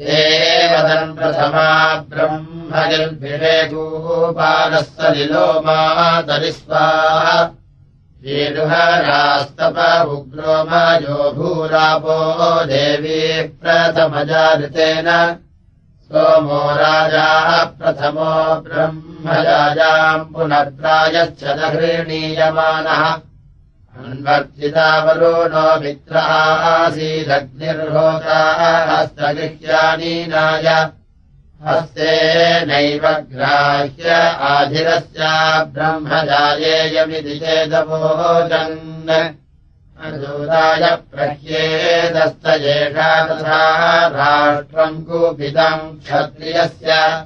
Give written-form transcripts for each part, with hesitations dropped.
वदन् प्रथमा ब्रह्मगिर्भिषेकूपालः सलिलो मातरिस्वाहा येरुहरास्तप उग्रो मायो भूरापो देवी प्रथमजाऋतेन सोमो राजा प्रथमो ब्रह्मजायाम् पुनर्प्रायश्च गृह्णीयमानः अन्वर्तितावरो नो मित्रः आसीदग्निर्होता हस्तगृह्यानीनाय हस्ते नैव ग्राह्य आधिरस्य ब्रह्मजायेयमिति चेदवोचन् अजूदाय प्रह्येदस्तयेषा तथा राष्ट्रम् कूपितम् क्षत्रियस्य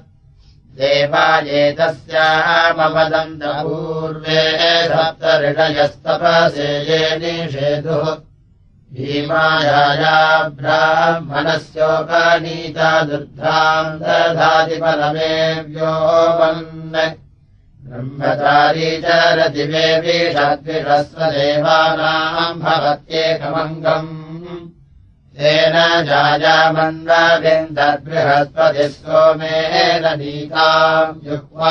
देवायेतस्यामवदन्तपूर्वे सप्तऋषयस्तपसे ये निषेधुः भीमायाया ब्राह्मणस्योपनीता दुर्धाम् दधाति परमेव्योमन् ब्रह्मचारी चरति वेवीषद्विषस्वदेवानाम् भवत्येकमङ्गम् तेन जायामन्वविन्दद्बृहस्पतिः सोमेन नीताम् जुह्वा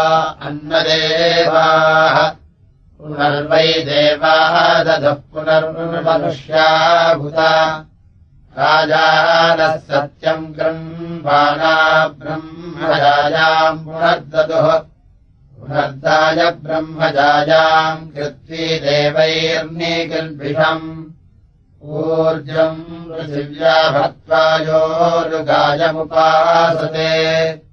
अन्नदेवाः पुनर्वै देवाः ददः पुनर्मनुष्या भूता राजानः सत्यम् गृह्वाणा ब्रह्मजायाम् पुनर्ददुः पुनर्दाय ब्रह्मजायाम् कृत्वी देवैर्निकिल्बिषम् ऊर्जम् पृथिव्या भक्त्वायोरुगायमुपासते